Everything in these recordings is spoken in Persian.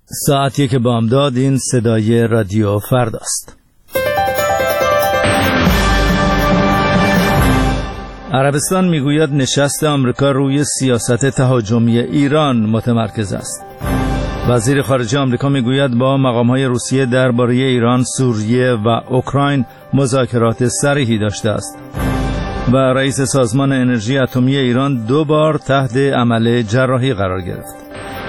ساعت 1 بامداد. این صدای رادیو فرداست. عربستان میگوید نشست آمریکا روی سیاست تهاجمی ایران متمرکز است. وزیر خارجه آمریکا میگوید با مقام‌های روسیه درباره ایران، سوریه و اوکراین مذاکرات صریحی داشته است. و رئیس سازمان انرژی اتمی ایران 2 بار تحت عمل جراحی قرار گرفت.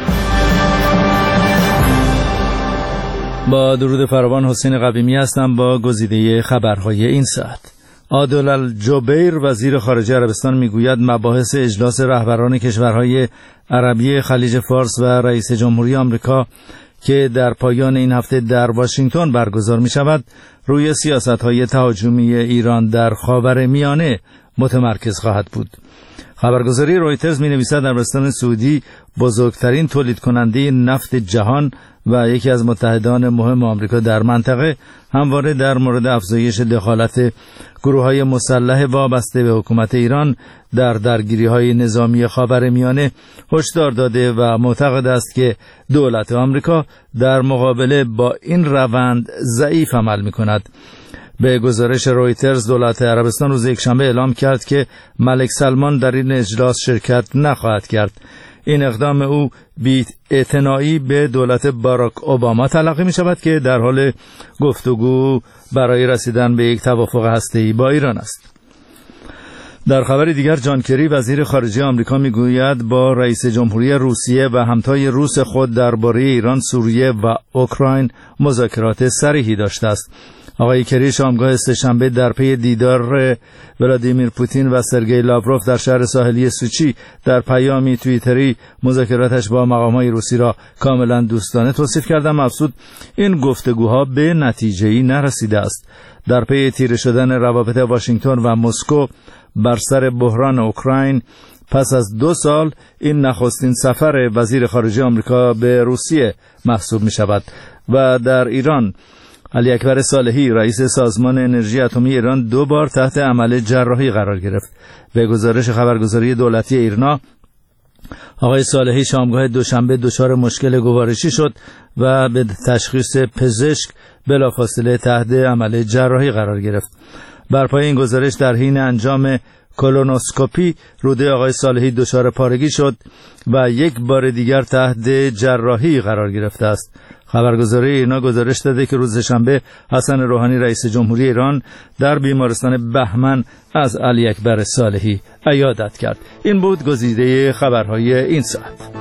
با درود فراوان، حسین قویمی هستم با گزیده خبرهای این ساعت. عادل الجبیر وزیر خارجه عربستان میگوید مباحث اجلاس رهبران کشورهای عربی خلیج فارس و رئیس جمهوری آمریکا که در پایان این هفته در واشنگتن برگزار می شود روی سیاست‌های تهاجمی ایران در خاورمیانه متمرکز خواهد بود. خبرگزاری رویترز می نویسد عربستان سعودی بزرگترین تولید کننده نفت جهان و یکی از متحدان مهم آمریکا در منطقه همواره در مورد افزایش دخالت گروه‌های مسلح وابسته به حکومت ایران در درگیری‌های نظامی خاورمیانه هشدار داده و معتقد است که دولت آمریکا در مقابله با این روند ضعیف عمل می‌کند. به گزارش رویترز دولت عربستان روز یکشنبه اعلام کرد که ملک سلمان در این اجلاس شرکت نخواهد کرد. این اقدام او بی‌اعتنایی به دولت باراک اوباما تلقی می شود که در حال گفتگو برای رسیدن به یک توافق هسته‌ای با ایران است. در خبر دیگر جان کری وزیر خارجه آمریکا می گوید با رئیس جمهوری روسیه و همتای روس خود درباره ایران، سوریه و اوکراین مذاکرات صریحی داشته است. آقای کری شامگاه سه‌شنبه در پی دیدار ولادیمیر پوتین و سرگئی لاوروف در شهر ساحلی سوچی در پیامی توییتری مذاکراتش با مقام‌های روسی را کاملا دوستانه توصیف کرد، اما افزود این گفتگوها به نتیجه‌ای نرسیده است. در پی تیره شدن روابط واشنگتن و مسکو بر سر بحران اوکراین پس از 2 سال این نخستین سفر وزیر خارجه آمریکا به روسیه محسوب می شود. و در ایران علی اکبر صالحی رئیس سازمان انرژی اتمی ایران 2 بار تحت عمل جراحی قرار گرفت. به گزارش خبرگزاری دولتی ایرنا آقای صالحی شامگاه دوشنبه دچار مشکل گوارشی شد و به تشخیص پزشک بلافاصله تحت عمل جراحی قرار گرفت. بر پای این گزارش در حین انجام کولونوسکوپی روده آقای صالحی دچار پارگی شد و 1 بار دیگر تحت جراحی قرار گرفته است. خبرگزاری ایرنا گزارش داده که روز شنبه حسن روحانی رئیس جمهوری ایران در بیمارستان بهمن از علی اکبر صالحی عیادت کرد. این بود گزیده خبرهای این ساعت.